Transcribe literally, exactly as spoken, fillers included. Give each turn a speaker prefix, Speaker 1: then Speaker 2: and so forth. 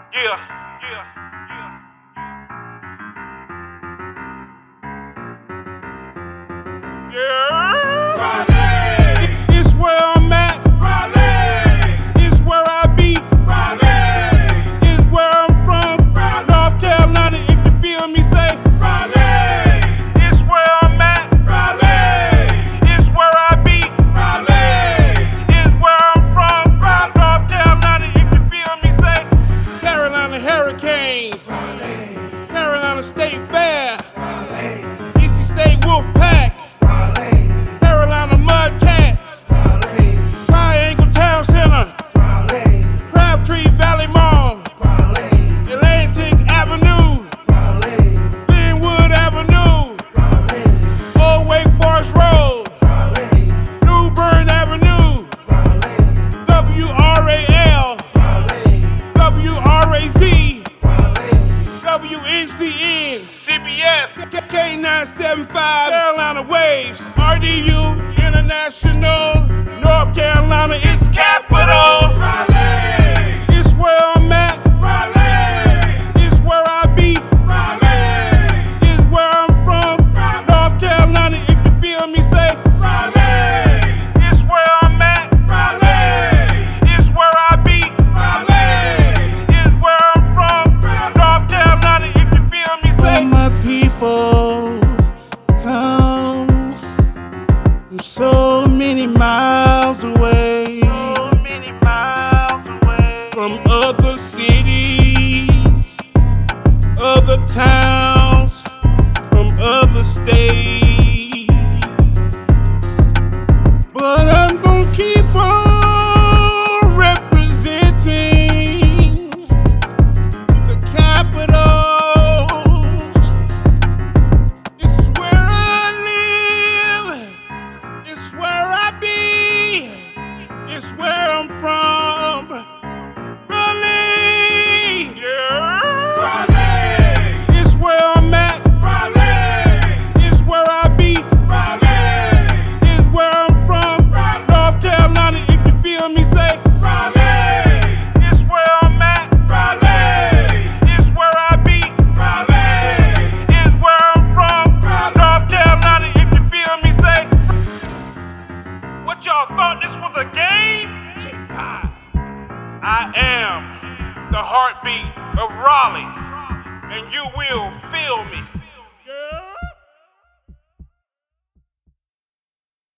Speaker 1: Yeah, yeah, yeah. Yeah.
Speaker 2: Raleigh,
Speaker 1: It's where I'm at.
Speaker 2: Raleigh,
Speaker 1: It's where I be.
Speaker 2: Raleigh,
Speaker 1: It's where I'm from. North Carolina, if you feel me, say.
Speaker 2: Raleigh,
Speaker 1: It's where I'm at.
Speaker 2: Raleigh,
Speaker 1: It's where I be.
Speaker 2: Raleigh,
Speaker 1: It's where I'm from. North Carolina, if you feel me, say. Carolina Hurricanes.
Speaker 2: Raleigh,
Speaker 1: Carolina State Fair.
Speaker 2: Raleigh,
Speaker 1: E C State Wolfpack.
Speaker 2: Raleigh,
Speaker 1: Carolina Mudcats.
Speaker 2: Raleigh,
Speaker 1: Triangle Town Center.
Speaker 2: Raleigh,
Speaker 1: Crabtree Valley Mall.
Speaker 2: Raleigh,
Speaker 1: Atlantic Avenue.
Speaker 2: Raleigh,
Speaker 1: Glenwood Avenue.
Speaker 2: Raleigh,
Speaker 1: Old Wake Forest Road.
Speaker 2: Raleigh,
Speaker 1: New Bern Avenue.
Speaker 2: Raleigh,
Speaker 1: W R A L.
Speaker 2: Raleigh,
Speaker 1: W R A Z.
Speaker 2: Raleigh,
Speaker 1: W N C N. C B S. K nine seven five. Carolina Waves. R D U International. North Carolina, its capital.
Speaker 2: Raleigh,
Speaker 1: It's where I'm at.
Speaker 2: Raleigh,
Speaker 1: It's where I be.
Speaker 2: Raleigh,
Speaker 1: It's where I'm from. North Carolina, if you feel me, say.
Speaker 2: Raleigh,
Speaker 1: It's where I'm at.
Speaker 2: Raleigh,
Speaker 1: It's where I be.
Speaker 2: Raleigh,
Speaker 1: It's where I'm from. North Carolina, if you feel me, say. My people come from so many miles away. So many miles away. From other cities, other towns, from other states. But I'm gonna keep on representing the capital. It's where I live. It's where I be. It's where I'm from. Raleigh. Yeah.
Speaker 2: Raleigh,
Speaker 1: It's where I'm at.
Speaker 2: Raleigh,
Speaker 1: It's where I be.
Speaker 2: Raleigh,
Speaker 1: It's where I'm from. North Carolina, if you feel me, say.
Speaker 2: Raleigh,
Speaker 1: It's where I'm at.
Speaker 2: Raleigh,
Speaker 1: It's where I be.
Speaker 2: Raleigh,
Speaker 1: It's where I'm from. North Carolina, if you feel me, say. What y'all thought this was a game?
Speaker 2: J five,
Speaker 1: I am the heartbeat of Raleigh, and you will feel me.